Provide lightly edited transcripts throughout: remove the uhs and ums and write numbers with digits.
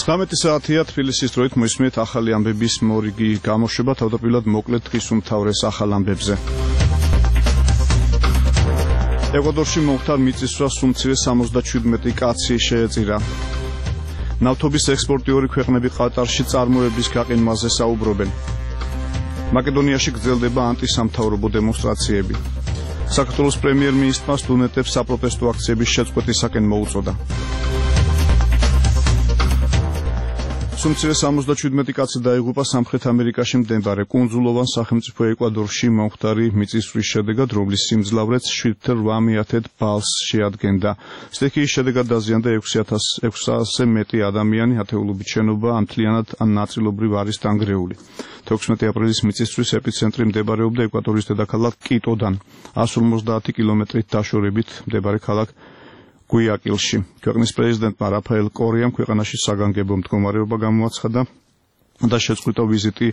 19 საათია თბილისის დროით მოისმენთ ახალი ამბების მორიგი გამოშვება თავდაპირველად მოკლედ დღის უმთავრეს ახალ ამბებზე. ეკვადორში მომხდარ მიწისძვრას უმცირე 77 კაცი შეეწირა. ნავთობის ექსპორტიორი ქვეყნები ყატარში წარმოების გაყინვაზე საუბრობენ. მაკედონიაში გრძელდება ანტისამთავრობო დემონსტრაციები. საქართველოს პრემიერ-მინისტრმა სტუდენტებს საპროტესტო აქციების შეწყვეტისაკენ მოუწოდა. უმცირე 77 კაცი დაიღუპა სამხრეთ ამერიკაში მდებარე კუნძულოვან სახელმწიფო ეკვადორში მომხდარი მიწისძვრის შედეგად, რომლის სიმძლავრეც 7.8 ბალს შეადგენდა. სტიქიის შედეგად დაზიანდა 600-ზე მეტი ადამიანი, ათეულობით შენობა ან მთლიანად ან ნაწილობრივ არის დანგრეული. 16 აპრილის მიწისძვრის ეპიცენტრი მდებარეობდა ეკვადორის დედაქალაქ კიტოდან 150 კილომეტრით დაშორებით მდებარე ქალაქ გუიაკილში. ქვეყნის პრეზიდენტმა რაფაელ კორიამ ქვეყანაში საგანგებო მდგომარეობა გამოაცხადა და შეწყვიტა ვიზიტი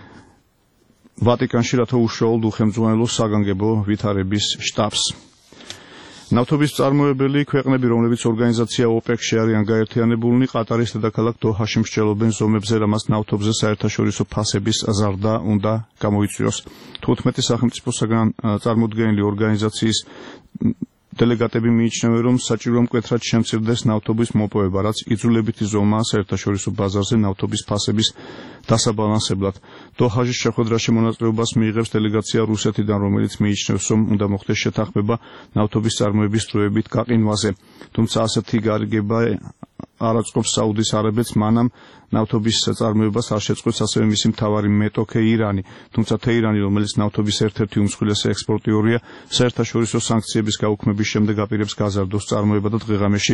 ვატიკანში, რათა უშუალოდ უხელმძღვანელოს საგანგებო ვითარების შტაბს. ნავთობის მწარმოებელი ქვეყნები, რომლებიც ორგანიზაცია ოპეკში არიან გაერთიანებულნი, ყატარის დედაქალაქ დოჰაში მსჯელობენ ზომებზე, რამაც ნავთობზე საერთაშორისო ფასების ზრდა უნდა გამოიწვიოს. 15 სახელმწიფოსაგან წარმოდგენილი ორგანიზაციის დელეგატები მიიჩნევენ, რომ საჭირო მკვეთრად შემცირდეს ნავთობის მოპოვება, რაც იძულებითი ზომაა საერთაშორისო ბაზარზე ნავთობის ფასების დასაბალანსებლად. დოჰაში შეხვედრაში მონაწილეობას მიიღებს დელეგაცია რუსეთიდან, რომელიც მიიჩნევს, რომ უნდა მოხდეს შეთანხმება ნავთობის წარმოების დროებით გაყინვაზე. თუმცა ასეთი გარიგება არ აწყობს საუდის არაბეთს, მანამ ნავთობის წარმოებას არ შეწყვეტს ასევე მისი მთავარი მეტოქე ირანი. თუმცა თეირანი, რომელიც ნავთობის ერთ-ერთი უმსხვილესი ექსპორტიორია, საერთაშორისო სანქციების გაუქმების შემდეგ აპირებს გაზარდოს წარმოება და დღე-ღამეში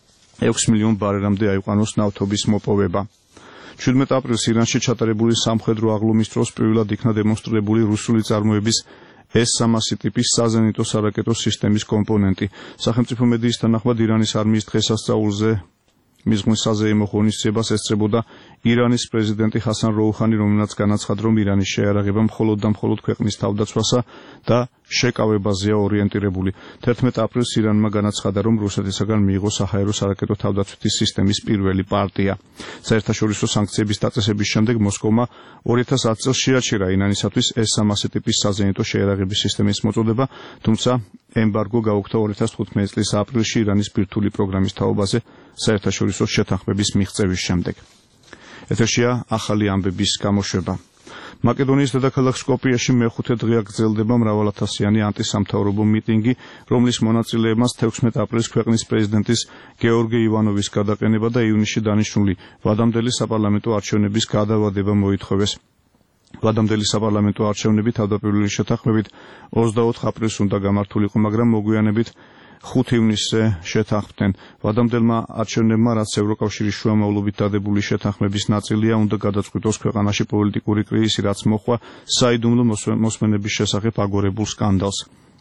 6 მილიონ ბარელამდე აიყვანოს ნავთობის მოპოვება. 17 აპრილს ირანში ჩატარებული სამხედრო აღლუმის დროს პირველად იქნა დემონსტრირებული რუსული წარმოების S-300 ტიპის საზენიტო სარაკეტო სისტემის კომპონენტი. სახელმწიფო მედიის თანახმად ირანის არმიის დღესასწაულზე მიზღვნის საზეიმო ღონისძიებას ესწრებოდა ირანის პრეზიდენტი ხასან როუხანი, რომელმაც განაცხადა, რომ ირანის შეარაღება მხოლოდ და მხოლოდ ქვეყნის თავდაცვასა და შეკავებაზეა ორიენტირებული. 11 აპრილს ირანმა განაცხადა, რომ რუსეთისაგან მიიღო საჰაერო სარაკეტო თავდაცვითი სისტემის პირველი პარტია. საერთაშორისო სანქციების დაწესების შემდეგ მოსკოვმა 2010 წელს შეაჩერა ირანისათვის S-300 ტიპის საზენიტო შეიარაღების სისტემის მოწოდება, თუმცა ემბარგო გაუქმდა 2015 წლის აპრილში ირანის ბირთვული პროგრამის თაობაზე საერთაშორისო შეთანხმების მიღწევის შემდეგ. ეთერშია ახალი ამბების გამოშვება. მაკედონიის დედაქალაქ სკოპიეში მეხუთე დღეა გრძელდება მრავალათასიანი ანტისამთავრობო მიტინგი, რომლის მონაწილეებმა 16 აპრილს ქვეყნის პრეზიდენტის გეორგი ივანოვის გადაყენება და ივნისში დანიშნული ვადამდელი საპარლამენტო არჩევნების გადავადება მოითხოვეს. ვადამდელი საპარლამენტო არჩევნები თავდაპირველი შეთანხმებით 24 აპრილს უნდა გამართულიყო, მაგრამ მოგვიანებით 5 ივნისზე შეთანხმდნენ. ვადამდელმა არჩევნებმა, რაც ევროკავშირის შუამავლობით დადებული შეთანხმების ნაწილია, უნდა გადაწყვიტოს ქვეყანაში პოლიტიკური კრიზისი, რაც მოჰყვა საიდუმლო მოსმენების შესახებ აგორებულ სკანდალს.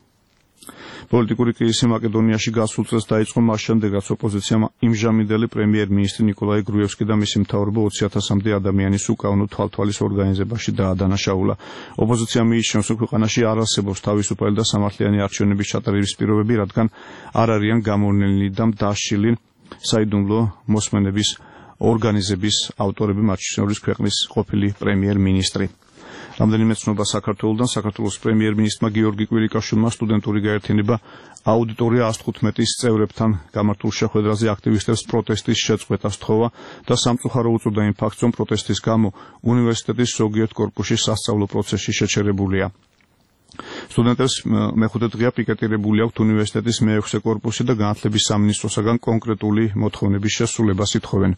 პოლიტიკური კრიზისი მაკედონიაში გასულ წელს დაიწყო მას შემდეგ, რაც ოპოზიციამ იმჟამინდელი პრემიერ-მინისტრი ნიკოლაი გრუევსკი და მისი მთავრობა 20,000-მდე ადამიანის უკანონო თვალთვალის ორგანიზებაში დაადანაშაულა. ოპოზიცია მიიჩნევს, რომ ქვეყანაში არ არსებობს თავისუფალი და სამართლიანი არჩევნების ჩატარების პირობები, რადგან არ არიან გამოვლენილი და დასჯილი საიდუმლო მოსმენების ორგანიზების ავტორები, მათ შორის ქვეყნის ყოფილი პრემიერ-მინისტრი. რამდენიმე ცნობა საქართველოსთან, საქართველოს პრემიერ-მინისტრმა გიორგი კვირიკაშვილმა სტუდენტური გაერთიანება აუდიტორია 115-ის წევრებთან გამართულ შეხვედრაზე აქტივისტებს პროტესტის შეწყვეტას სთხოვა და სამწუხარო უწოდა იმ ფაქტს, რომ პროტესტის გამო უნივერსიტეტის ზოგიერთ კორპუსში სასწავლო პროცესი შეჩერებულია. სტუდენტებს მეხუთე დღეა პიკეტირებული აქვთ უნივერსიტეტის მე-6 კორპუსი და განათლების სამინისტროსაგან კონკრეტული მოთხოვნების შესრულებას ითხოვენ.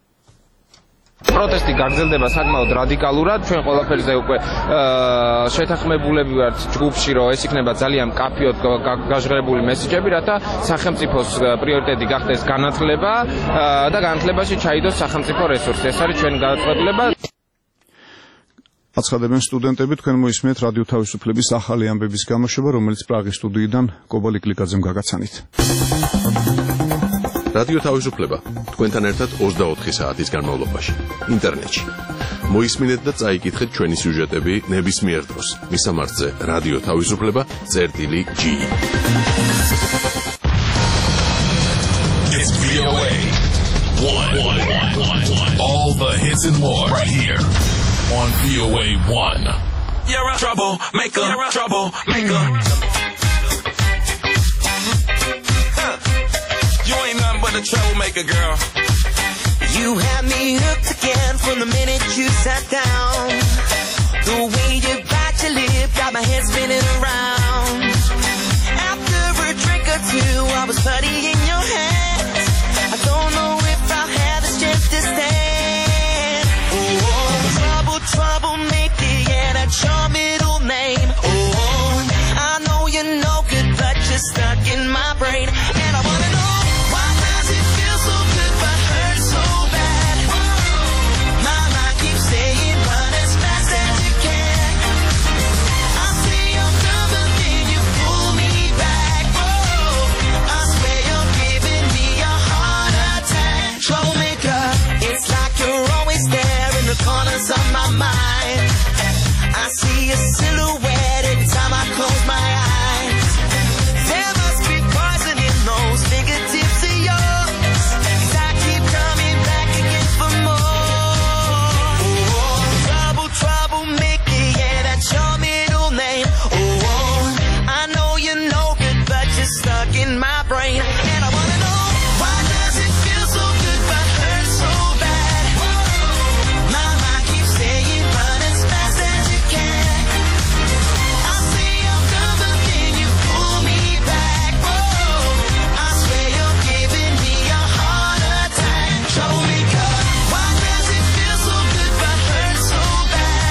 პროტესტი გაგრძელდება საკმაოდ რადიკალურად. ჩვენ ყველაფერზე უკვე შეთანხმებულები ვართ ჯგუფში, რომ ეს იქნება ძალიან მკაფიოდ გაჟღერებული მესიჯები, რათა სახელმწიფოს პრიორიტეტი გახდეს განათლება და განათლებაში ჩაიდოს სახელმწიფო რესურსი. ეს არის ჩვენი გადაწყვეტილება. აცხადებენ სტუდენტები. თქვენ მოისმენთ რადიო თავისუფლების ახალი ამბების გამოშვება, რომელიც პრაღის სტუდიიდან კობალი კლიკაძემ გაგაცანით. რადიო თავისუფლება თქვენთან ერთად 24 საათის განმავლობაში ინტერნეტში. მოისმინეთ და წაიკითხეთ ჩვენი სიუჟეტები ნებისმიერ დროს. მისამართზე რადიო თავისუფლება.ge. It's VOA 1 the hits and more right here on VOA 1. You're a troublemaker, troublemaker. You ain't nothing but a troublemaker, girl. You had me hooked again from the minute you sat down. The way you bite your lip got my head spinning around. After a drink or two, I was putty in your hands. I don't know if I'll have the strength to stand. Oh, troublemaker, yeah, that's your middle name. Oh, I know you're no good, but you're stuck in my brain. And I wanna know, why does it feel so good but hurt so bad? My mind keeps saying run as fast as you can. I say I'm done, but then you pull me back. Oh, I swear you're giving me a heart attack. Troublemaker, it's like you're always there in the corners of my mind. I see a silhouette every time I close my eyes. There must be poison in those fingertips of yours, 'cause I keep coming back again for more. Oh, troublemaker, yeah, that's your middle name. Oh, I know you're no good, but you're stuck in my brain. And I wanna know, why does it feel so good but hurt so bad? My mind keeps saying run as fast as you can. I say I'm done, but then you pull me back. Oh, I swear you're giving me a heart attack. Troublemaker, why does it feel so good but hurt so bad?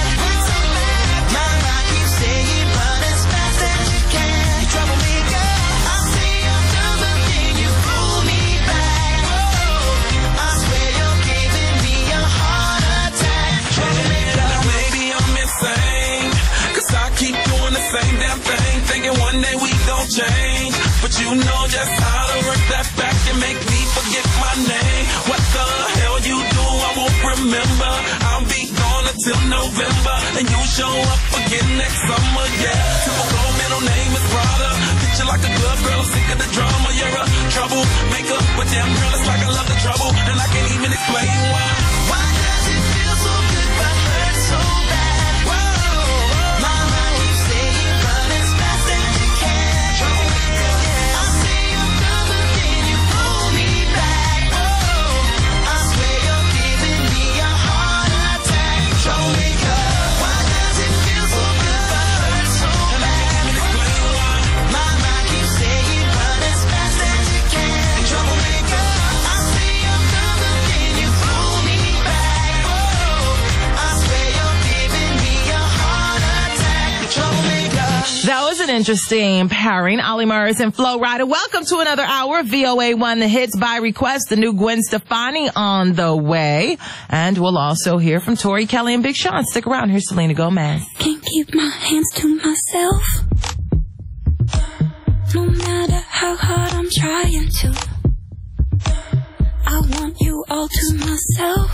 My mind keeps saying run as fast as you can. Troublemaker, I say I'm done, but then you pull me back. Oh, I swear you're giving me a heart attack. Troublemaker. Now maybe I'm insane, 'cause I keep doing the same damn thing, thinking one day we gon' change. But you know just how to work that back and make me forget my name. What the hell you do, I won't remember. I'll be gone until November, and you show up again next summer, yeah. Typical middle name is Prada. Picture like a glove, girl, I'm sick of the drama. You're a troublemaker, but damn girl, it's like I love the trouble, and I can't even explain why. Why does it feel so good but hurt so bad? My mind keeps saying run as fast as you can. I say I'm done, but then you pull me back. Oh, I swear you're giving me a heart attack. Troublemaker, why does it feel so good but hurt so bad? My mind keeps saying run as fast as you can. Troublemaker, I say I'm done, but then you pull me back. Oh, I swear you're giving me a heart attack. Troublemaker. That was an interesting pairing. Ollie Murs and Flo Rida. Welcome to another hour of VOA 1 The Hits by Request. The new Gwen Stefani on the way. And we'll also hear from Tori Kelly and Big Sean. Stick around. Here's Selena Gomez. Can't keep my hands to myself. No matter how hard I'm trying to, I want you all to myself.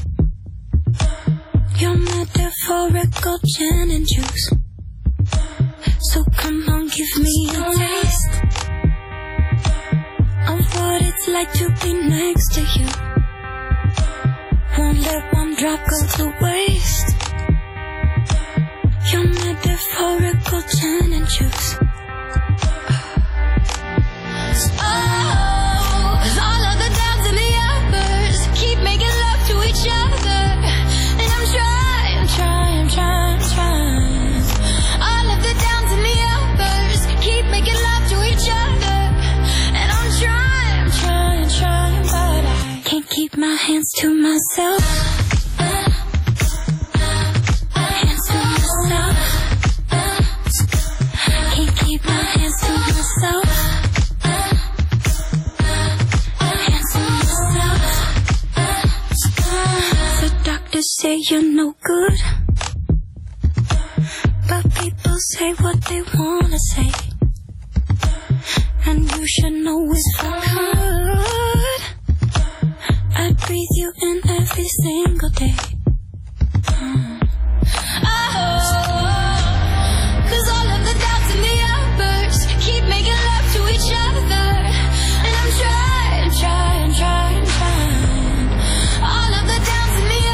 Your metaphorical gin and juice. So come on, give me a taste of what it's like to be next to you. Won't let one drop go to waste. Your metaphorical gin and juice. Oh, 'cause all of the downs and the uppers keep making love to each other. And I'm trying. All of the downs and the uppers keep making love to each other. And I'm trying, but I can't keep my hands to myself. Hands to myself. Can't keep my hands to myself. Hands to myself. The doctors say you're no good, but people say what they wanna say, and you should know it's for good. I'd breathe you in every single day. Cause all of the doubts and the uppers keep making love to each other. And I'm trying. All of the downs and the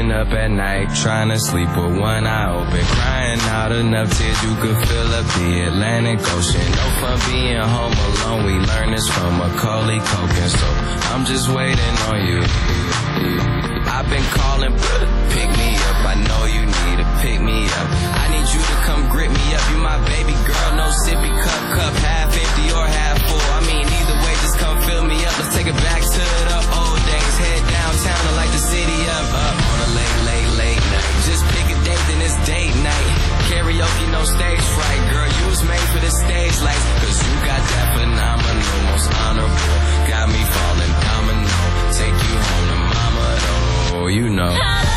Women up at night, trying to sleep with one eye open, crying out enough tears you could fill up the Atlantic Ocean. No fun being home alone, we learned this from Macaulay Culkin, so I'm just waiting on you. I've been calling, pick me up, I know you need to pick me up. I need you to come grip me up, you my baby girl, no sippy cup, half empty or half full. I mean, either way, just come fill me up. Let's take it back to the old days, head downtown and light the city up on a late night. Just pick a date, then it's date night. Karaoke, no stage fright, girl, you was made for the stage lights, cause you got that phenomenal, most honorable, got me falling domino, take you home to mama, though, you know.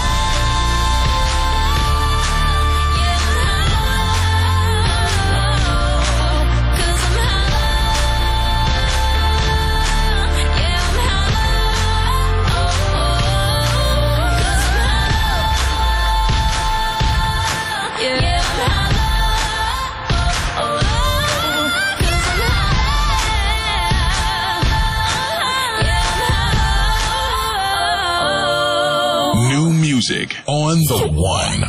Music on the one.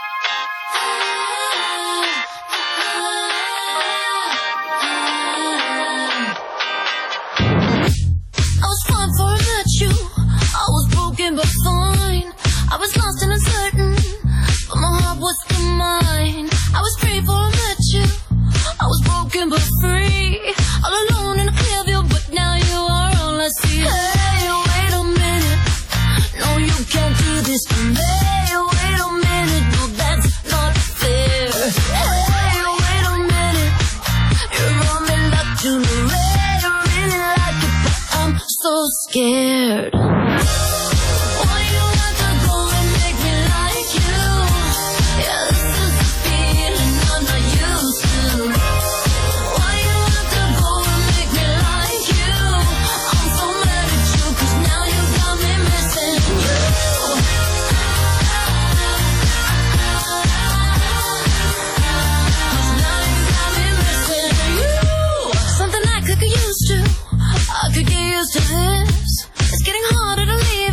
I was fine before I met you. I was broken but fine. I was lost and uncertain, but my heart was still mine. I was free before I met you. I was broken but free, all alone in a clear view, but now you are all I see. Hey, wait a minute, no, you can't do this to me. Wait a minute, no, that's not fair. Hey, wait a minute, you're on me like to the red. I really like it, but I'm so scared. Why you have to go and make me like you? Yeah, this is a feeling I'm not used to. Why you have to go and make me like you? I'm so mad at you, cause now you got me missing you. Cause now you got me missing you. Something I could get used to. I could get used to this. It's getting harder to leave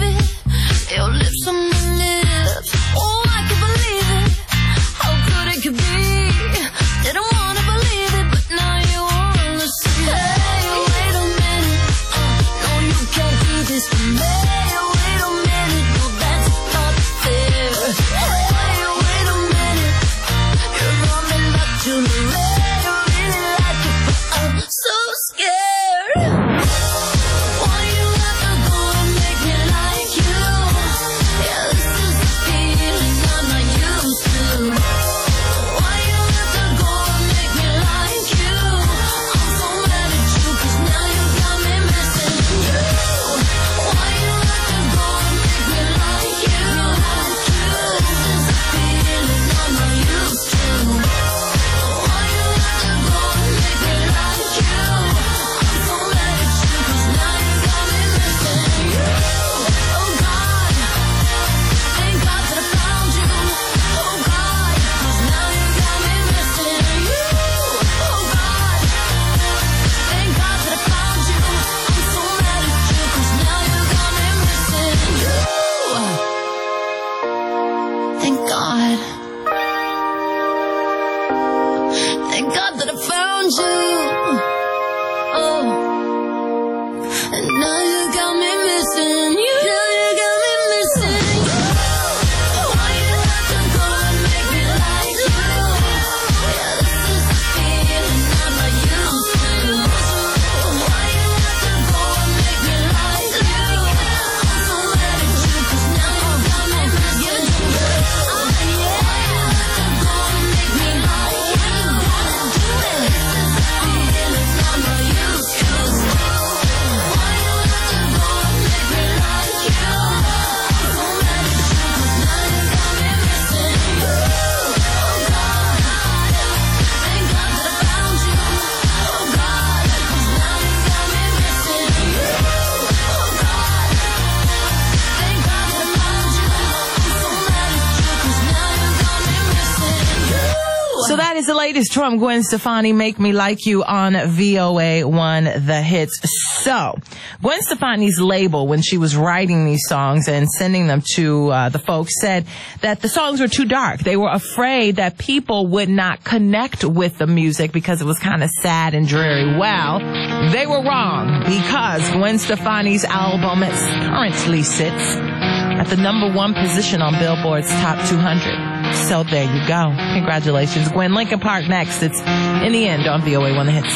the latest from Gwen Stefani, Make Me Like You on VOA1 The Hits. So, Gwen Stefani's label, when she was writing these songs and sending them to the folks, said that the songs were too dark. They were afraid that people would not connect with the music because it was kind of sad and dreary. Well, they were wrong, because Gwen Stefani's album currently sits at the #1 position on Billboard's Top 200. So there you go. Congratulations, Gwen. Linkin Park next. It's In the End on VOA1 The Hits.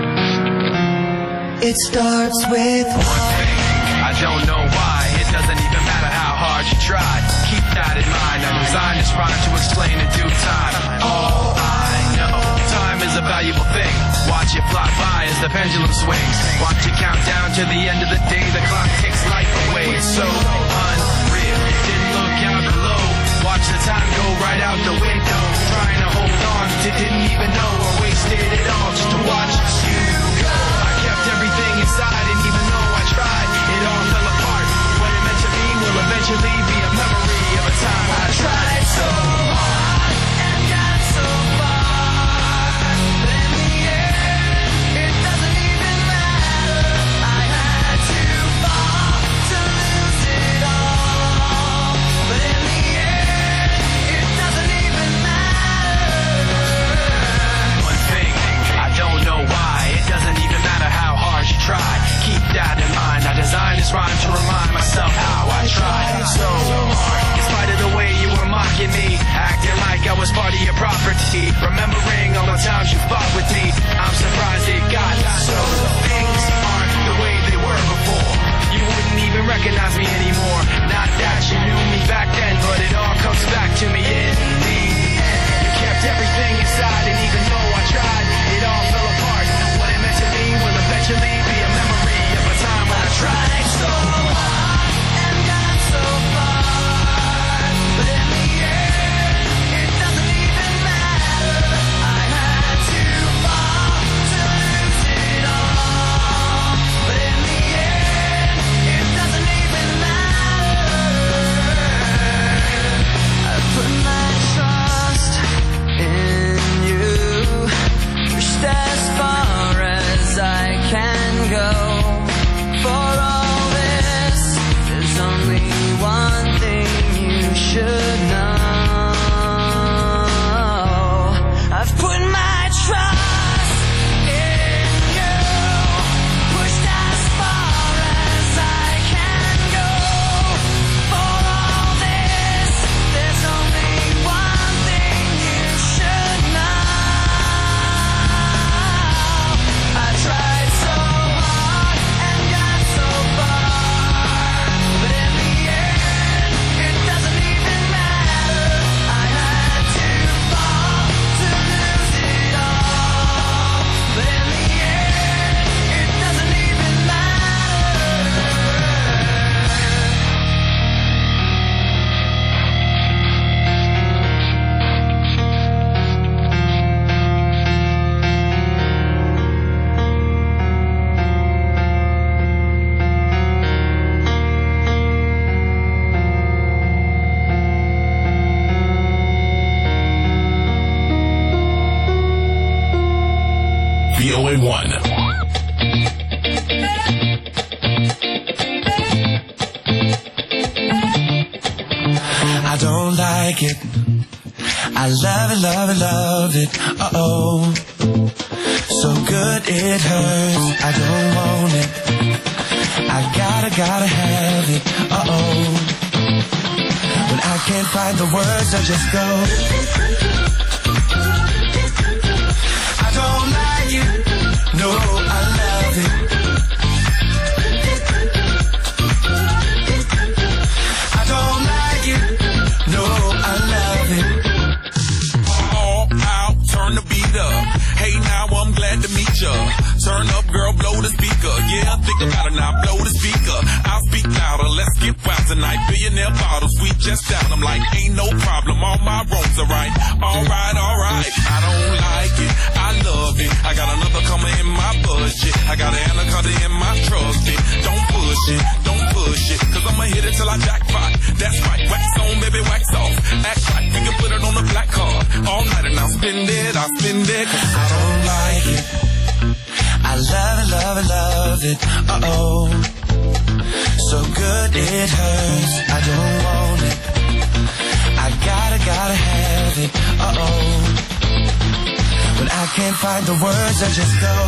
It starts with one thing. I don't know why. It doesn't even matter how hard you try. Keep that in mind. I designed this rhyme to explain in due time. All I know, time is a valuable thing. Watch it fly by as the pendulum swings. Watch it count down to the end of the day. The clock takes life away. It's so unreal. Didn't look out below. Watch the time go right out the window. Trying to hold on to didn't even know or wasted it all just to watch you go. I kept everything inside, and even though I tried, it all fell apart. What it meant to be will eventually be a memory of a time I tried so hard and got so far. But in the end, it doesn't even matter. I had to fall to lose it all. But in the end, it doesn't even matter. One thing, I don't know why. It doesn't even matter how hard you try. Keep that in mind. I designed this rhyme to remind myself how I tried so hard. In spite of the way you were mocking me, acting like I was part of your property, remembering all the times you fought with me, I'm surprised it got so. Things aren't the way they were before. You wouldn't even recognize me anymore. Not that you knew me back then, but it all comes back to me in the end. You kept everything inside, and even though I tried, it all fell apart. What it meant to me will eventually be a memory of a time when I tried so hard and got so far. But in the end, it doesn't even matter. I had to fall to lose it all. But in the end, it doesn't even matter. I put my trust in you, pushed as far as I can go. For all this, there's only one thing you should know. I've put my trust in you, pushed as far as I can go. For all this, there's only one thing you should know. I tried so hard and got so far, but in the end, it doesn't even matter. I had to fall to lose it all, but in the end, it doesn't even matter. VOA1. I don't like it. I love it, love it, love it. Uh-oh. So good it hurts. I don't want it. I gotta have it. Uh-oh. When I can't find the words, I just go. I don't like it. No, I love it. I don't like it. No, I love it. All out, turn the beat up. Hey, now I'm glad to meet ya. Turn up, girl, blow the speaker. Yeah, think about it now, blow the speaker. I'll speak louder, let's get wild tonight. Billionaire bottles, we just down. I'm like, ain't no problem, all my roads are right. Alright, I don't like it, I love it. I got another coming in my budget. I got an anaconda in my trusty. Don't push pushing, don't push it, cause I'ma hit it till I jackpot. That's right, wax on, baby, wax off. Act right, you can put it on a black card. All night and I'll spend it, cause I don't like it. I love it, love it, love it, uh-oh. So good it hurts, I don't want it. I gotta have it, uh-oh. When I can't find the words, I just go.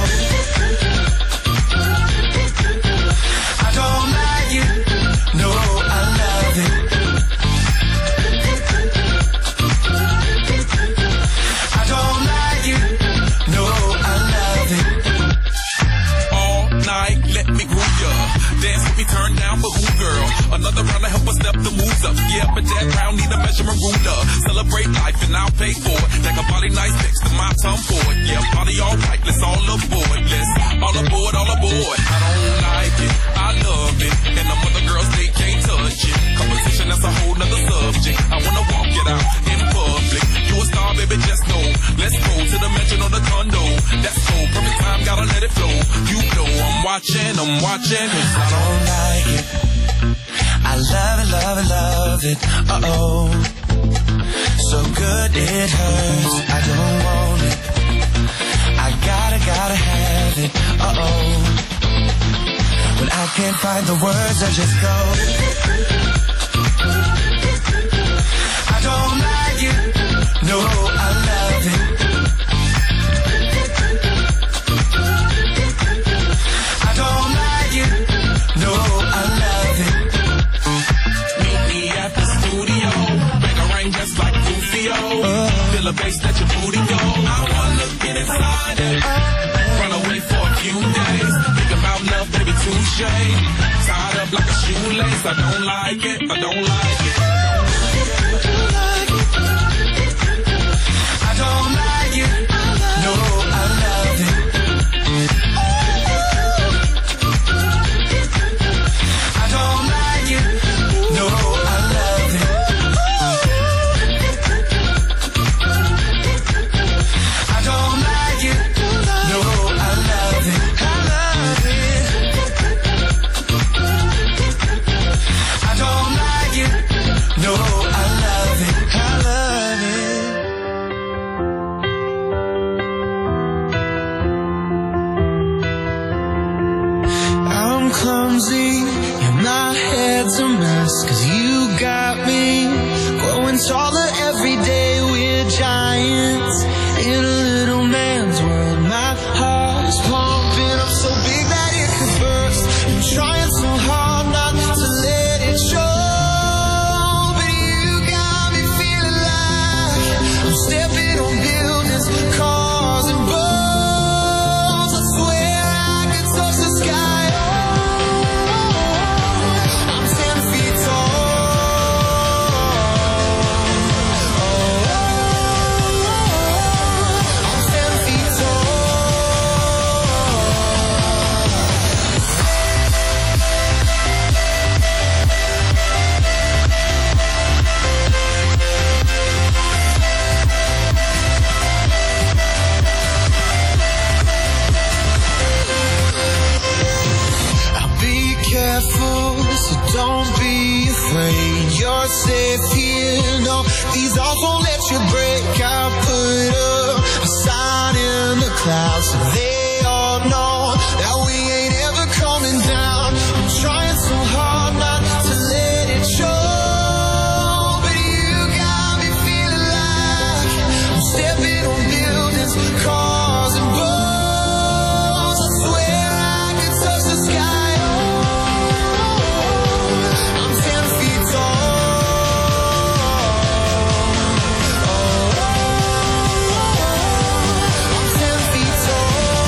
I don't like it, no, I love it. I don't like it, no, I love it. All night, let me groove ya. Dance with me, turn down for who, girl? Another round to help us step the moves up. Yeah, but that round need a measurement ruler. Celebrate life and I'll pay for it. Take a body nice next to my tongue for it. Yeah, body alright, let's all aboard. Let's all aboard, all aboard. I don't like it, I love it. And the other girls, they can't touch it. Competition, that's a whole nother subject. I wanna walk it out in public. You a star, baby, just know. Let's go to the mansion or the condo. That's cool, perfect time, gotta let it flow. You know I'm watching, cause I don't like it. I love it, love it, love it, uh-oh. So good it hurts, I don't want it. I gotta have it, uh-oh. When I can't find the words, I just go. I don't like it, no, I love it. I don't like it, no, I love it. Meet me at the studio, make a rain just like Rufio. Feel the bass, let your booty go. I wanna get inside it, run away for a few days. Think about love, baby, touche. Tied up like a shoelace, I don't like it, I don't like it. I don't like it, no, I love it. I don't like it, no, I love it. I don't like it, no, I love it. I love it. I don't like it, no, I love it. I love it. I'm clumsy, and my head's a mess, cause you got me growing taller every day. We're giants in a little man's world. My heart is pumping up so big that it could burst. I'm trying so hard not to let it show, but you got me feeling like I'm stepping on buildings, cars and boats. I swear I could touch the sky. I'm 10 feet tall. I'm 10 feet tall. I'll be careful, so don't be afraid. You're safe here, no, these arms won't let you break. I'll put up a sign in the clouds so they all know that we ain't ever coming down. I'm trying so hard not to let it show, but you got me feeling like I'm stepping on buildings, cars and boats. I swear I could touch the sky. I'm 10 feet tall. I'm 10 feet tall.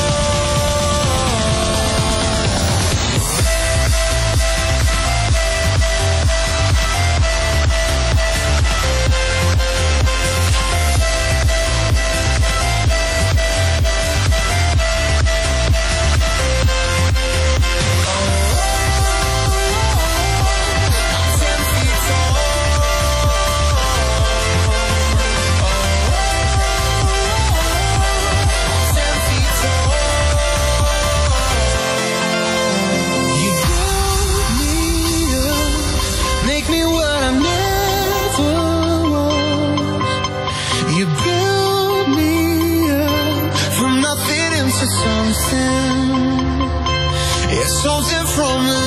It's something from the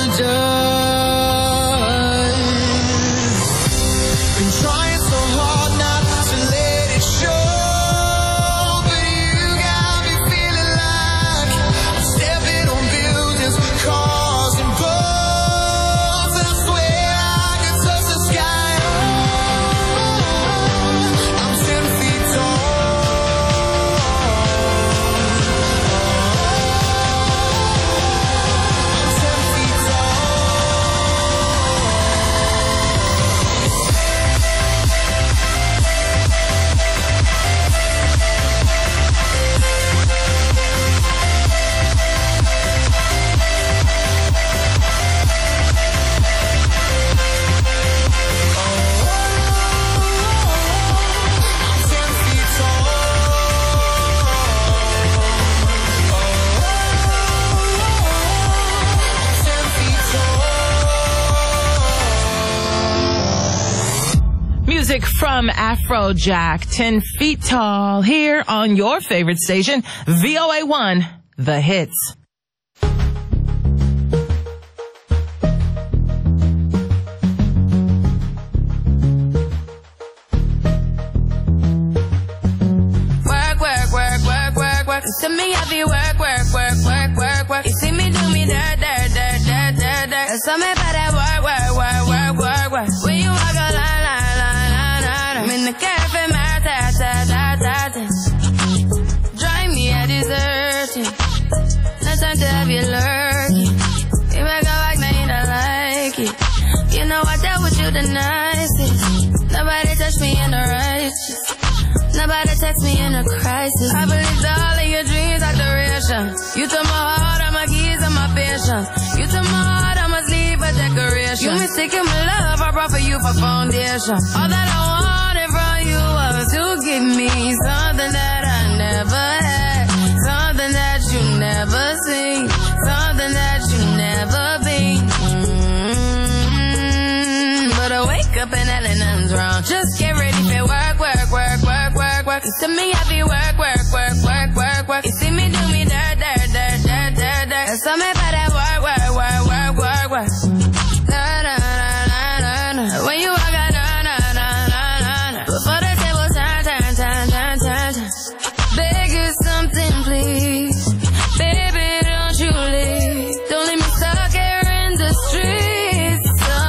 dust. Been trying so hard not to let it show, but you got me feeling like I'm stepping on buildings, cars and boats. I swear I could touch the sky. I'm 10 feet Music from Afrojack, 10 Feet Tall, here on your favorite station, VOA1, The Hits. Work, work, work, work, work, work. To me, I be work, work, work, work, work, work. You see me do me dirt, dirt, dirt, dirt, dirt, dirt. There's something about that work, work, work, work, work, work. When you walk a line, line, line, line, line. I'm in the cafe, my ta, ta, ta, ta, ta. Drive me a dessert. No time to have you lurking. You make a like, now you don't like it. You know I dealt with you the nicest. Nobody touched me in the righteous. Nobody text me in a crisis. I believed all of your dreams are duration. You took my heart, all my keys, and my patience. You took my heart, I must leave a decoration. You mistaken my love, I brought for you for foundation. All that I wanted from you was to give me something that I never had, something that you never seen, something that you never been. But I wake up and nothing's wrong. Just get ready for work, work, work, work, work, work. To me, I be work, work, work, work, work, work. You see me do me dirt, dirt, dirt, dirt, dirt, dirt. There's something about that work, work, work, work, work, work. Na, na, na, na, na, na. When you walk out, na, na, na, na, na, na. Before the table turn, turn, turn, turn, turn, turn. Beg you something, please. Baby, don't you leave. Don't leave me stuck here in the streets.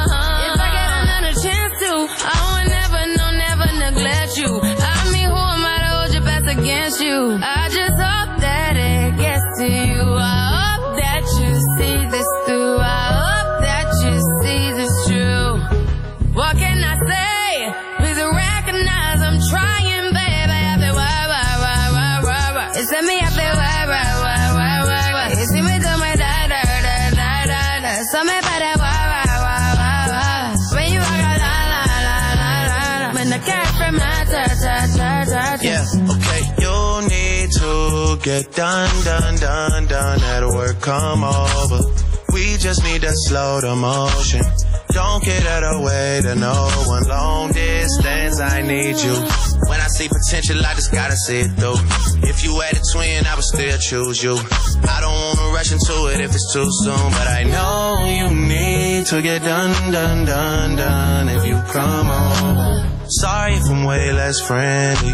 If I get another chance to, I would never, no, never neglect you. I mean, who am I to hold your back against you? I just hope that it gets to you. I hope that you see this through. I hope that you see this true. What can I say? Please recognize I'm trying, baby. I feel wah, wah, wah, wah, wah, wah. It's me, I feel wah, wah, wah, wah, wah, wah. You see me do my da, da, da, da, da, da. Something about that wah, wah, wah, wah, wah. When you walk out, la, la, la, la, la, la. When the cat from my ta, ta, ta, ta, ta. Yeah, okay. You need to get done, done, done, done. At work, come over. We just need to slow the motion. Don't get out of the way to no one. Long distance, I need you. When I see potential, I just gotta see it through. If you had a twin, I would still choose you. I don't wanna rush into it if it's too soon, but I know you need to get done, done, done, done. If you come on, sorry if I'm way less friendly.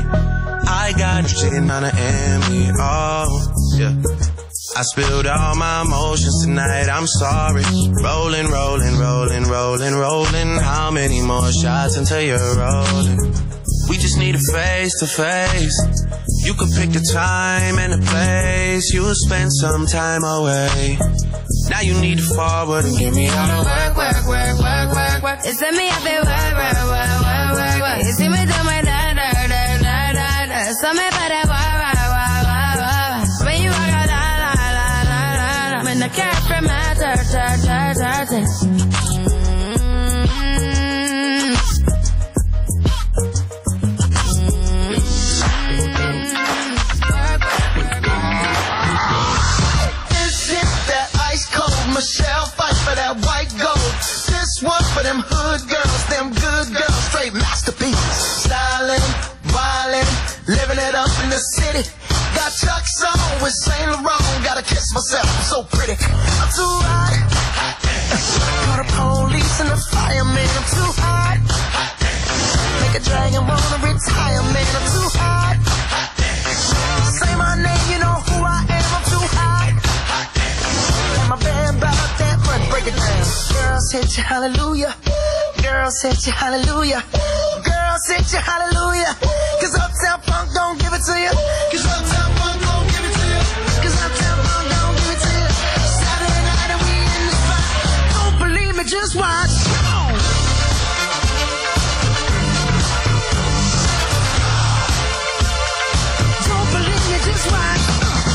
I got you sitting on an Emmy. Oh, yeah. I spilled all my emotions tonight, I'm sorry. Rolling, rolling, rolling, rolling, rolling. How many more shots until you're rolling? We just need a face to face. You could pick the time and the place. You'll spend some time away. Now you need to forward and give me all the work, work, work, work, work, work. It's me, I feel work, work, work, work, work, work. You see me do my da, da, da, da, da, da. Something about that work, work, work, work, work. When you walk out, la, la, la, la, la, la. When the cat from my ta, ta, ta, ta, ta. Michelle, fight for that white gold. This one for them hood girls, them good girls, straight masterpiece. Stylin', wildin', living it up in the city. Got Chuck's on with Saint Laurent. Gotta kiss myself, I'm so pretty. I'm too hot. Call the police and the fireman. I'm too hot. Make a dragon wanna retire, man. I'm too hot. Say my name, you know who I am. I'm too hot. And my band bought that money. Break it down. Girls hit you hallelujah. Girls hit you hallelujah. Girls hit you hallelujah. Cause Uptown Funk don't give it to you. Cause Uptown Funk don't give it to you. Cause Uptown Funk don't give it to you. Saturday night and we in the spot. Don't believe me, just watch. Come on. Don't believe me, just watch.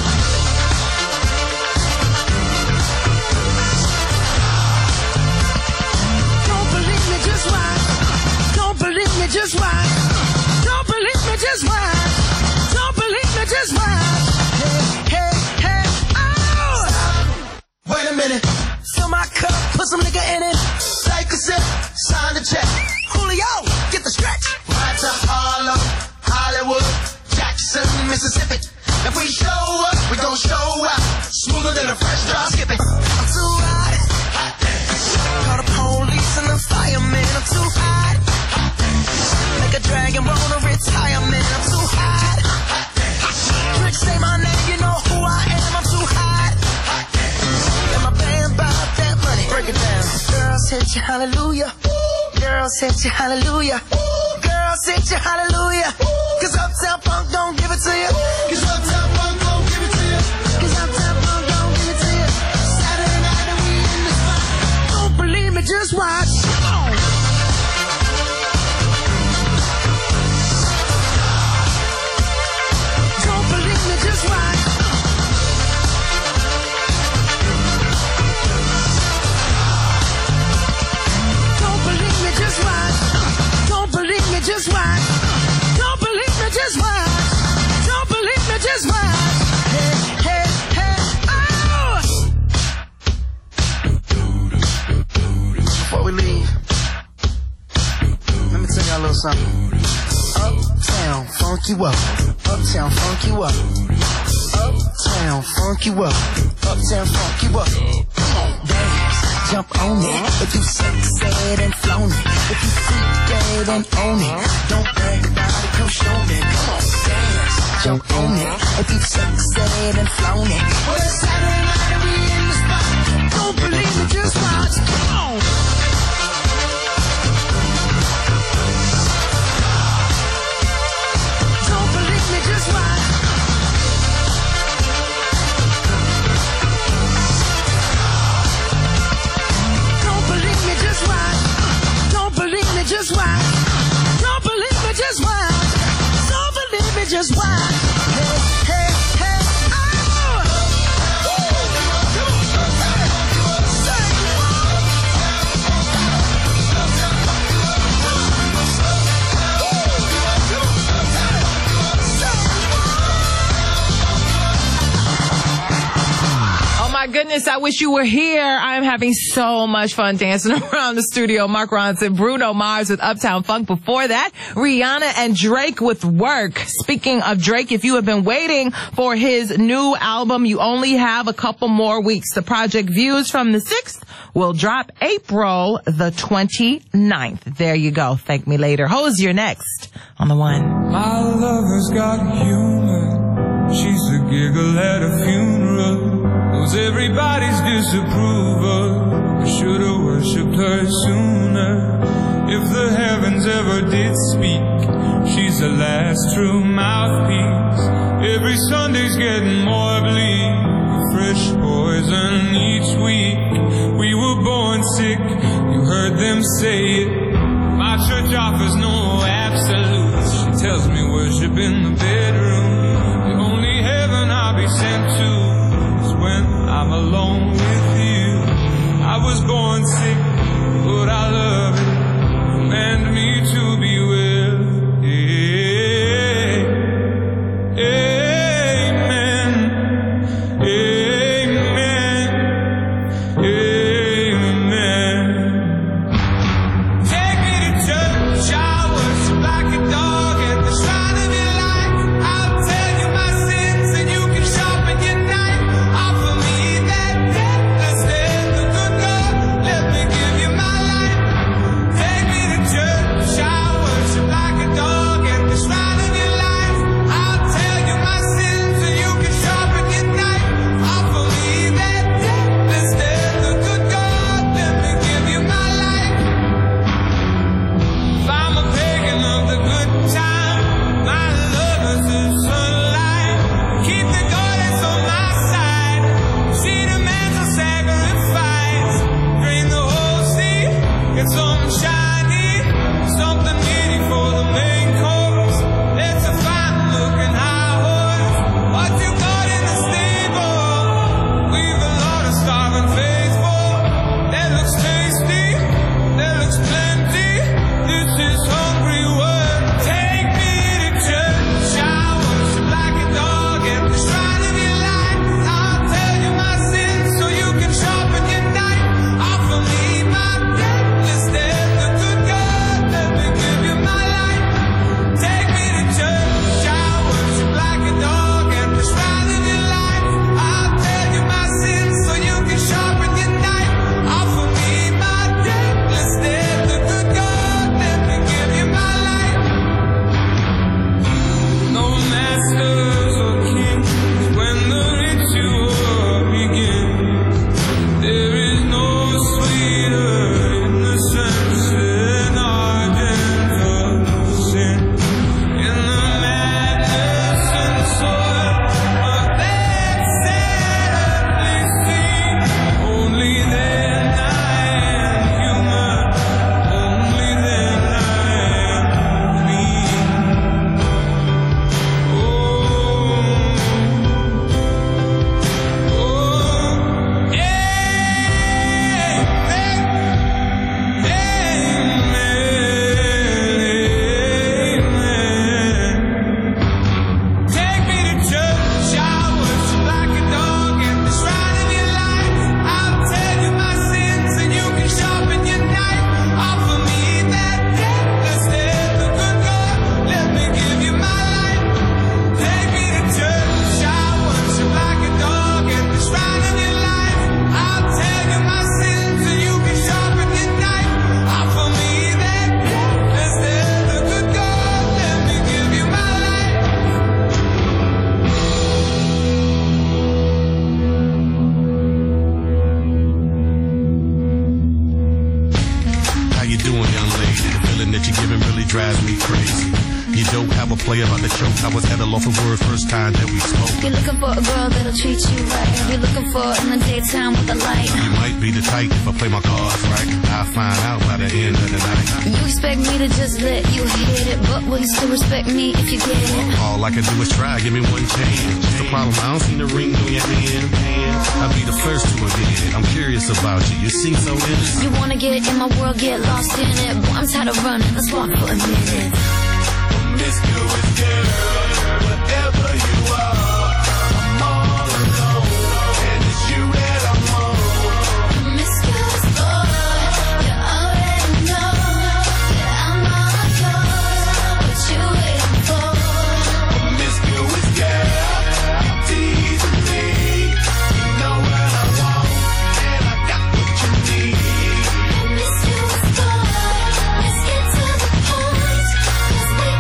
Don't believe me, just watch. Don't believe me, just watch. Don't believe me, just watch. Don't believe me, just watch. Hey, hey, hey, oh! Wait a minute. Fill my cup, put some nigga in it. Take a sip, sign the check. Julio, get the stretch. Right to Harlem, Hollywood, Jackson, Mississippi. If we show up, we gon' show out. Smoother than a fresh drop skipping. I'm too hot. Call the police and the fireman. I'm too hot. Make a dragon wanna retire, man. I'm too hot. Trick, say my name, you know who I am. I'm too hot. And my band bought that money. Break it down. Girls hit you hallelujah. Girls hit you hallelujah. Girls hit you hallelujah. Cause Uptown Funk don't give it to you. Cause Uptown Funk don't give it to you. Cause Uptown Funk don't give it to you. Saturday night and we in the spot. Don't believe me, just watch. Come on. Don't believe me, just watch. Don't believe me, just watch. Don't believe me, just watch. Don't believe me, just watch. Don't believe me, just watch. Hey, hey, hey, oh! Before we leave, let me tell y'all a little something. Uptown, funk you up. Uptown, funk you up. Uptown, funk you up. Uptown, funk you up. Come on, dance, jump on it. If you succeed and flown it. If you freak dead and own it. Don't brag about it, come show me. Come on, dance, jump on it. If you succeed and flown it. Well, it's Saturday night and we in the spot. Don't believe me, just watch. Come on. Don't believe me, just watch. Don't believe me, just watch. Don't believe me, just watch. Don't believe me, just watch. Don't believe me, just watch. Hey, hey, hey, oh! Oh my goodness, I wish you were here. I'm having so much fun dancing around the studio. Mark Ronson, Bruno Mars with Uptown Funk. Before that, Rihanna and Drake with Work. Speaking of Drake, if you have been waiting for his new album, you only have a couple more weeks. The project Views from the 6th will drop April the 29th. There you go. Thank me later. Hosier next on the one. My lover's got humor. She's a giggle at a funeral. Knows everybody's disapproval. I should've worshipped her sooner. If the heavens ever did speak, she's the last true mouthpiece. Every Sunday's getting more bleak. Fresh poison each week. We were born sick, you heard them say it. My church offers no absolutes. She tells me worship in the bedroom. The only heaven I'll be sent to when I'm alone with you. I was born sick, but I love it. Command me to be well. Amen. Amen. Amen. Take me to church. I worship like a dog at the shrine of your life. drives me crazy. You don't have a play about the choke. I was at a loss for word first time that we spoke. You're looking for a girl that'll treat you right. You're looking for in the daytime with a light. You might be the type if I play my cards right. I'll find out by the end of the night. You expect me to just let you hit it, but will you still respect me if you get it? All I can do is try, give me one chance. What's the problem? I don't see the ring on your hand. I'll be the first to admit it. I'm curious about you. You seem so innocent. You wanna get in my world, get lost in it. Boy, I'm tired of running. Let's walk for a minute. Promiscuous girl, whatever you are, I'm all alone, and it's you that I'm on. Promiscuous boy, you already know that I'm all yours. What you waiting for? Promiscuous girl, teasing me. You know what I want, and I got what you need. Promiscuous boy, let's get to the point, 'cause we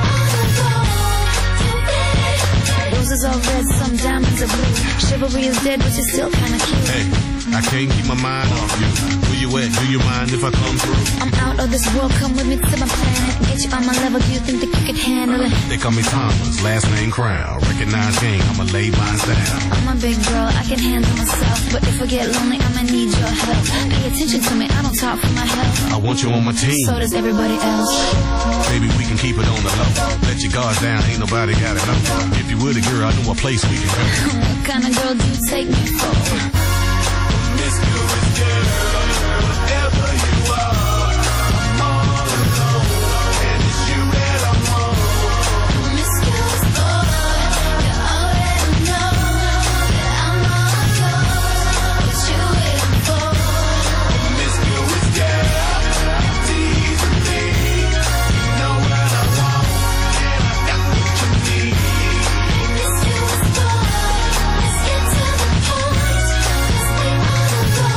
roses are red, some diamonds are blue. Chivalry is dead, but you're still kinda cute. Hey, I can't keep my mind off you. Where you at? Do you mind if I come through? I'm out of this world, come with me to my planet. Get you on my level, do you think that you could handle it? They call me Thomas, last name Crown. Recognize game, I'ma lay mine down. I'm a big girl, I can handle myself. But if I get lonely, I'ma need your help. Pay attention to me, I don't talk for my health. I want you on my team. So does everybody else. Baby, we can keep it on the low. Let your guard down, ain't nobody gotta know. If you were the girl, I know a place we can go. What kind of girl do you take me for? Promiscuous girl, whatever you are, I'm all alone, and it's you that I'm on. Promiscuous boy, you already know that I'm all yours. What you waiting for? Promiscuous girl, teasing me. You know what I want, and I got what you need. Promiscuous boy, let's get to the point, 'cause we wanna go.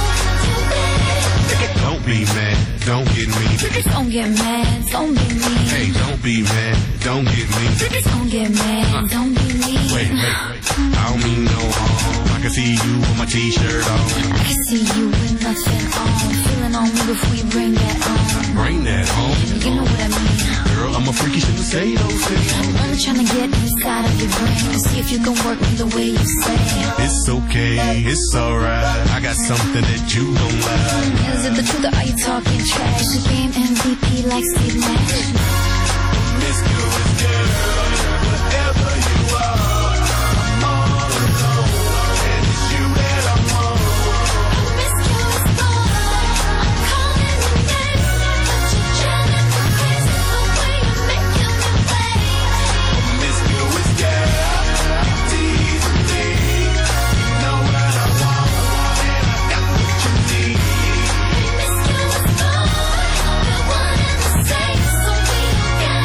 Don't be mad, don't get me. Don't get mad, don't be mean. Hey, don't be mad, don't get me. Don't get mad, don't be mean. Wait, I don't mean no harm. I can see you with my t-shirt on. I can see you with nothing on. Feeling on me before you bring that on. Bring that home. You know what I mean. Girl, I'm a freaky, shouldn't say those things. I'm trying to get inside of your brain to see if you can work me the way you say. It's okay, it's alright. I got something that you don't like. Is it the truth or are you talking trash? You game MVP like Steve Nash. Promiscuous girl, whatever you are, I'm all alone, and it's you that I'm on. Promiscuous boy, I'm calling your name, but you're driving me crazy the way you're making me play. Promiscuous girl, teasing me. You know what I want, and I got what you need. Promiscuous boy, the one and the same, so we don't get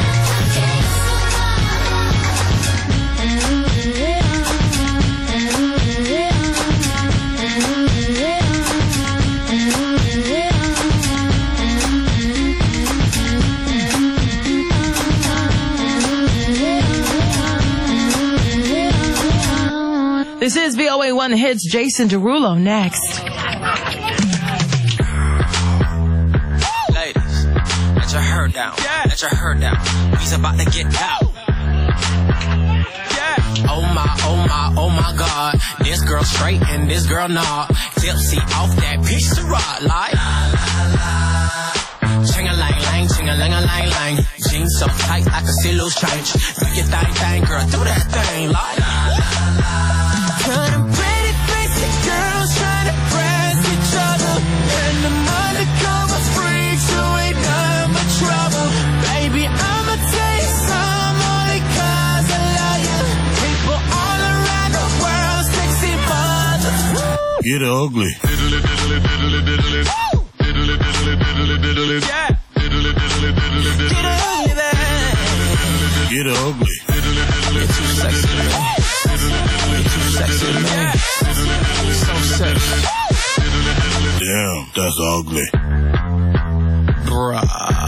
This is VOA1 Hits. Jason Derulo next. Ladies, let your hair down. Let your hair down. We's about to get out. Oh my God. This girl straight and this girl not. Tipsy off that piece of rock like. Ching-a-lang-lang, ching-a-lang-a-lang-lang. Jeans so tight I can see loose change. Do your thing, girl, do that thing like. Turning pretty crazy girls trying to press each other. And the undercover freaks who ain't done but trouble. Baby, I'ma tell you some only 'cause I love you. People all around the world, sexy mothers. Get ugly. Diddly diddly diddly diddly. Diddly diddly diddly diddly. Yeah. Diddly diddly diddly diddly. Get ugly, man. Get ugly. Diddly diddly You're too sexy, man. You're too sexy, man. So sexy. Damn, that's ugly. Bruh.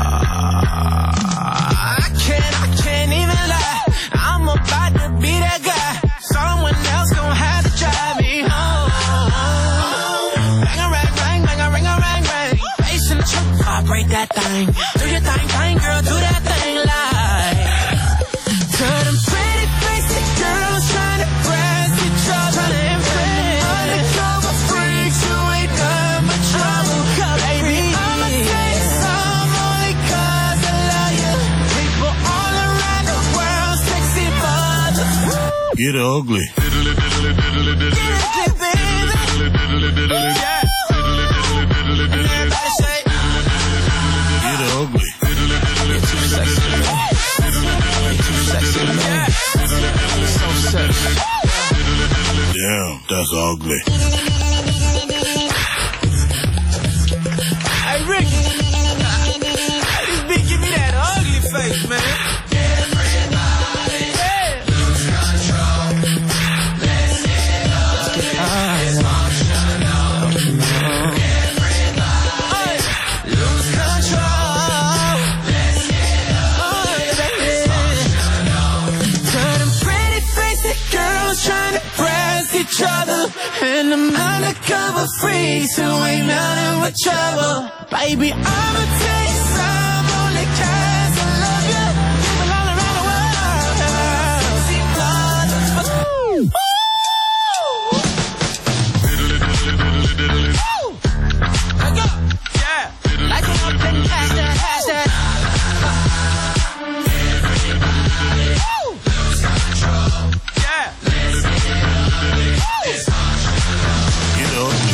I can't even lie. I'm about to be that guy. Someone else gon' have to drive me home. Bang a rang, rang, bang a ring a rang, rang. Bass in the truck, vibrate that thing. Do your thing, girl, do that thing. Get ugly. Get ugly. You're too sexy to me. You're too sexy to me. So sexy. Damn, that's ugly. Hey, Ricky. Hey, this bitch give me that ugly face, man. Everybody, lose control. Let's get ugly. Dysfunctional. Everybody, lose control. Let's get ugly. Dysfunctional. Turning pretty faced girls trying to impress each other, and I'm undercover freaks who ain't nothing but trouble. Baby, I'ma tell you some only 'cause I love you. People all around the world see blood. Yeah, like it up and hashtag. Everybody, lose control. Yeah. Let's get ugly. Dysfunctional. Get ugly.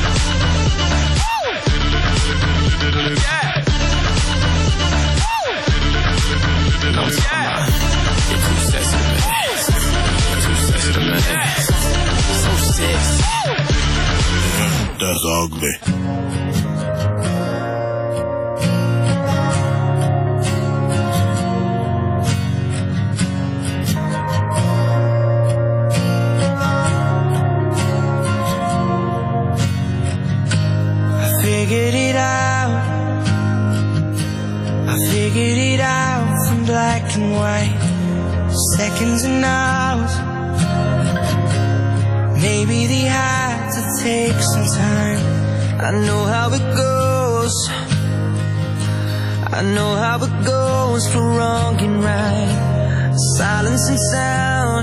You're too sexy to me. You're too sexy to me. So sexy. Damn, that's ugly. Figured it out. I figured it out from black and white, seconds and hours. Maybe they had to take some time. I know how it goes. I know how it goes for wrong and right. Silence and sound.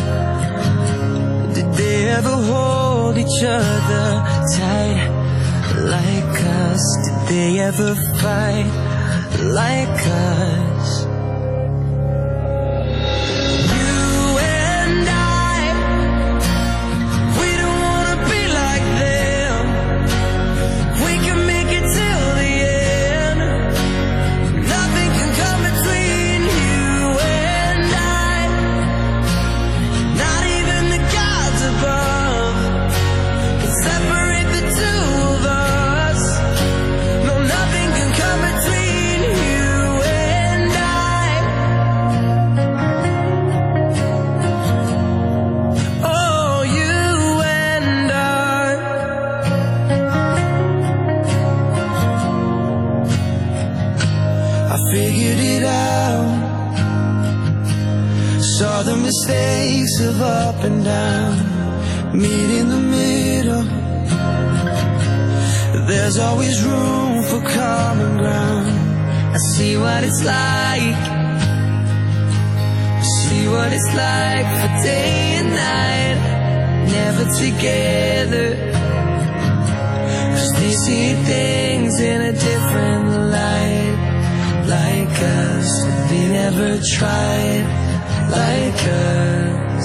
Did they ever hold each other tight like us? Did they ever fight like us? You and I, we don't wanna be like them. We can make it till the end. Nothing can come between you and I. Not even the gods above can separate the two of us. No, nothing can come between you and I. Oh, you and I. I figured it out. Saw the mistakes of up and down. Meet in the middle. There's always room for common ground. I see what it's like. See what it's like for day and night. Never together. 'Cause they see things in a different light. Like us, they never tried like us.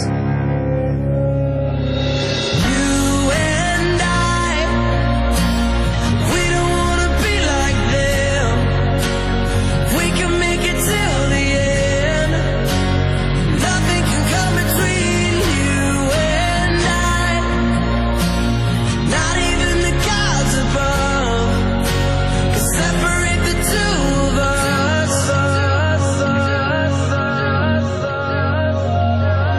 You and I, we don't wanna be like them. We can make it till the end. Nothing can come between you and I. Not even the gods above can separate the two of us.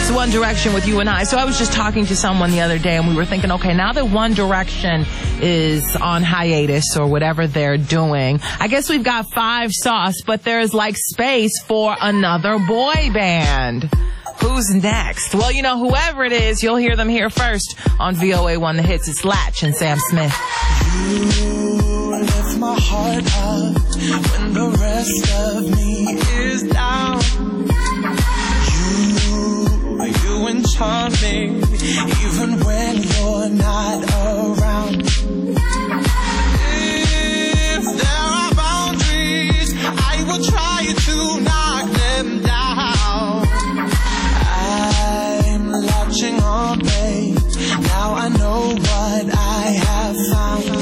It's One Direction with You and I. So I was just talking to someone the other day and we were thinking, okay, now that One Direction is on hiatus or whatever they're doing, I guess we've got 5 Sauce, but there's like space for another boy band. Who's next? Well, you know, whoever it is, you'll hear them here first on VOA1 The Hits. It's Latch and Sam Smith. You lift my heart up when the rest of me is down. You enchant me even when you're not around. If there are boundaries, I will try to knock them down. I'm latching on, babe. Now I know what I have found.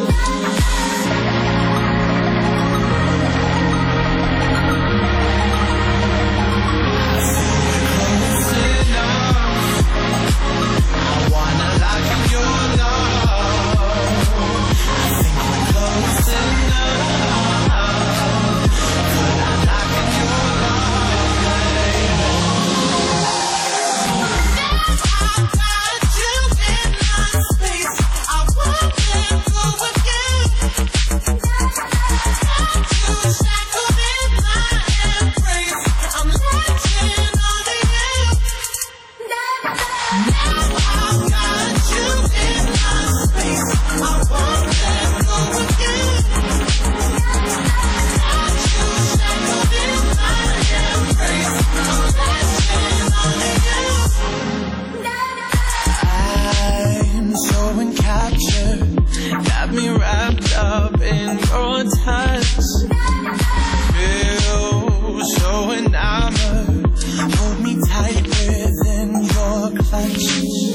Got me wrapped up in your touch. Feel so enamored. Hold me tight within your clutch.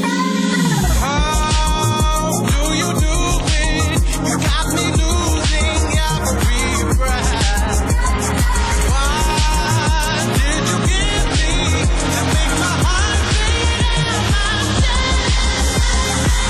How do you do it? You got me losing every breath. What did you give me to make my heart beat in my chest?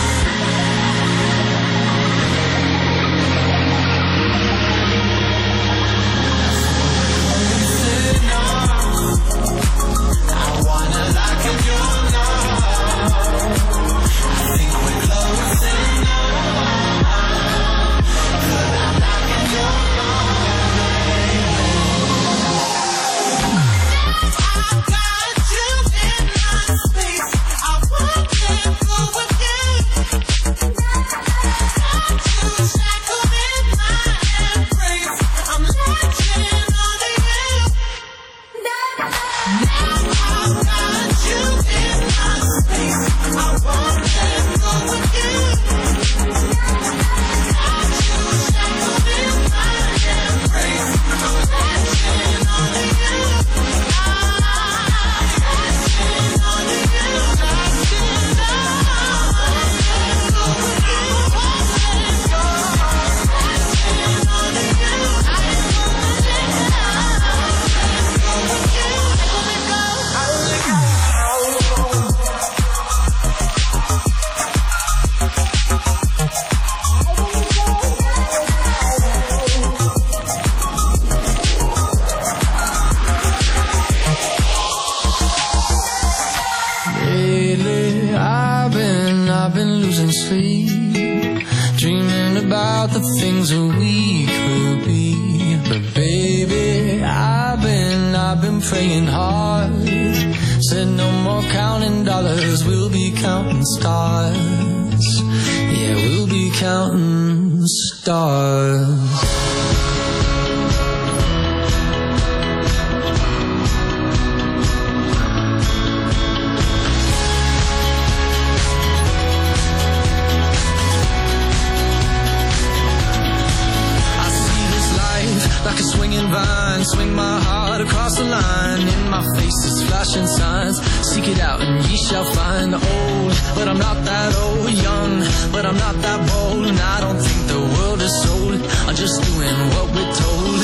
I've been losing sleep, dreaming about the things that we could be. But baby, I've been praying hard. Said no more counting dollars, we'll be counting stars. Yeah, we'll be counting stars. Like a swinging vine, swing my heart across the line. In my face is flashing signs. Seek it out and ye shall find. Old, but I'm not that old. Young, but I'm not that bold. And I don't think the world is sold. I'm just doing what we're told.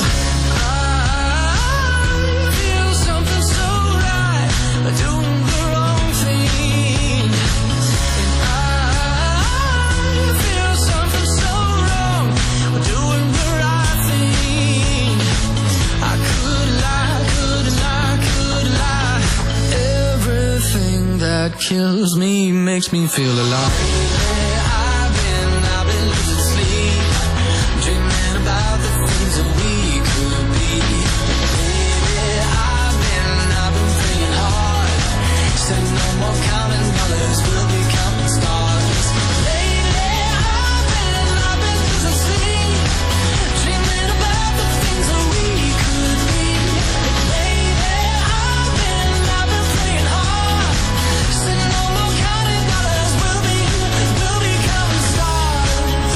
I feel something so right, doing the wrong thing. And I feel something so wrong, doing the right thing. I could lie, everything that kills me makes me feel alive. I've been losing sleep, dreaming about the things that we could be. Baby, I've been praying hard, said no more counting dollars, we'll be counting stars. Lately, I've been losing sleep, dreaming about the things that we could be. Baby, I've been praying hard, said no more counting dollars, we'll be counting stars.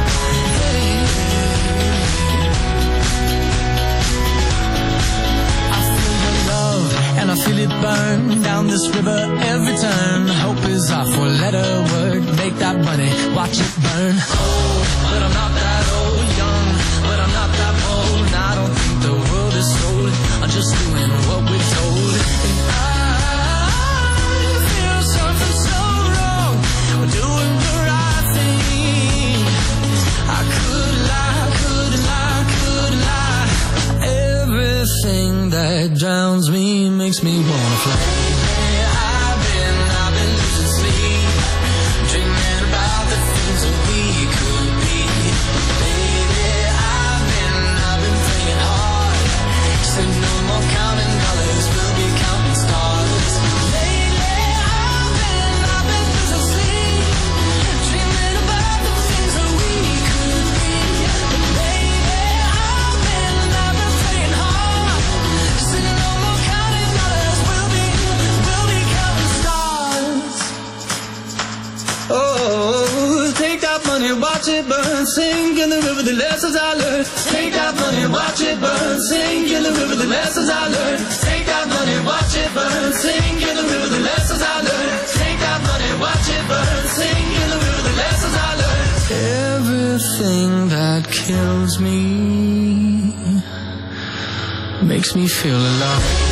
I feel your love and I feel it burn down this river every turn. Hope is our four-letter word. Make that money, watch it burn. Old, but I'm not that old. Young, but I'm not that bold. And I don't think the world is sold. I'm just doing what we're told. And I feel something so wrong. We're doing the right thing. I could lie. Everything that drowns me makes me wanna fly. I've been losing sleep, dreaming about the things that we could be. Baby, I've been praying hard, said no more counting dollars, we'll be counting stars. Lately, I've been losing sleep, dreaming about the things that we could be. Baby, I've been praying hard, said no more counting dollars, we'll be counting stars. Oh, take that money, watch it burn, sing in the river the lessons I learned. Take that money, watch it burn, sing in the river the lessons I learned. Take that money, watch it burn, sing in the river the lessons I learned. Take that money, watch it burn, sing in the river the lessons I learned. Everything that kills me makes me feel alive.